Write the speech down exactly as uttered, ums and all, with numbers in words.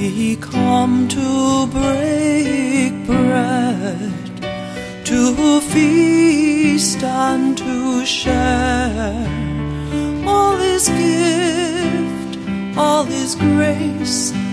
We come to break bread, to feast and to share all His gift, all His grace,